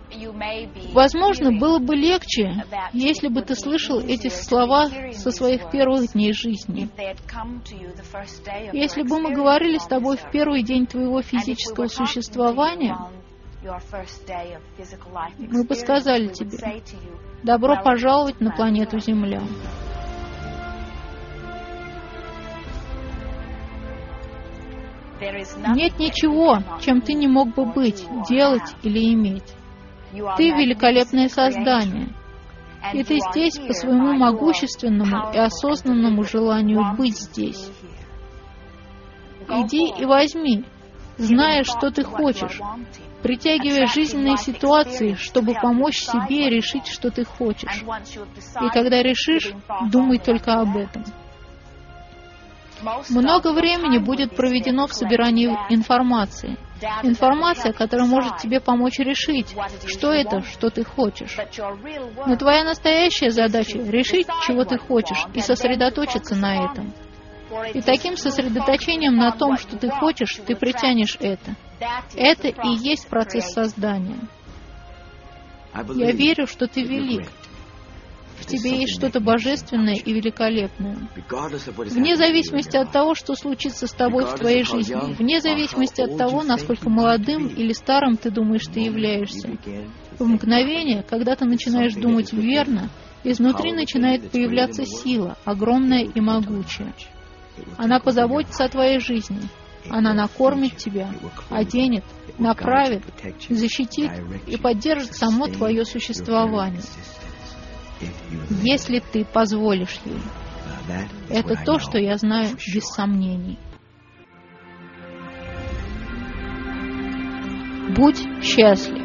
Возможно, было бы легче, если бы ты слышал эти слова со своих первых дней жизни. Если бы мы говорили с тобой в первый день твоего физического существования, мы бы сказали тебе: «Добро пожаловать на планету Земля». Нет ничего, чем ты не мог бы быть, делать или иметь. Ты великолепное создание, и ты здесь по своему могущественному и осознанному желанию быть здесь. Иди и возьми, зная, что ты хочешь, притягивая жизненные ситуации, чтобы помочь себе решить, что ты хочешь. И когда решишь, думай только об этом. Много времени будет проведено в собирании информации. Информация, которая может тебе помочь решить, что это, что ты хочешь. Но твоя настоящая задача — решить, чего ты хочешь, и сосредоточиться на этом. И таким сосредоточением на том, что ты хочешь, ты притянешь это. Это и есть процесс создания. Я верю, что ты велик. В тебе есть что-то божественное и великолепное. Вне зависимости от того, что случится с тобой в твоей жизни, вне зависимости от того, насколько молодым или старым ты думаешь, ты являешься, в мгновение, когда ты начинаешь думать верно, изнутри начинает появляться сила, огромная и могучая. Она позаботится о твоей жизни. Она накормит тебя, оденет, направит, защитит и поддержит само твое существование, если ты позволишь ей. Это то, что я знаю без сомнений. Будь счастлив.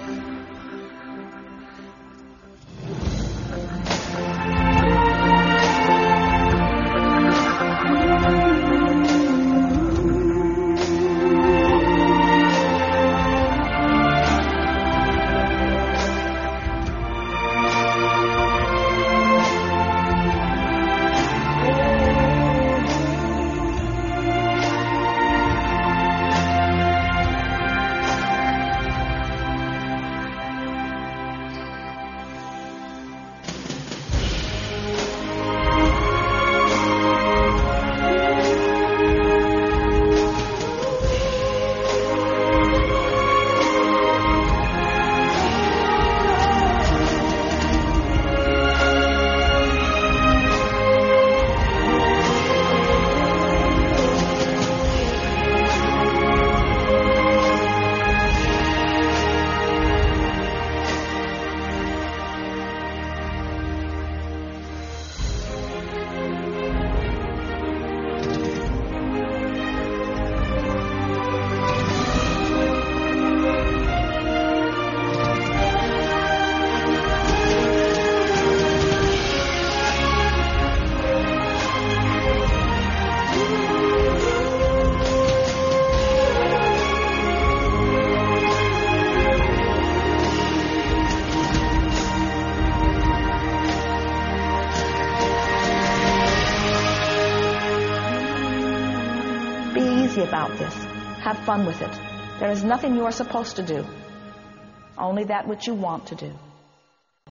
About this. Have fun with it. There is nothing you are supposed to do, only that which you want to do.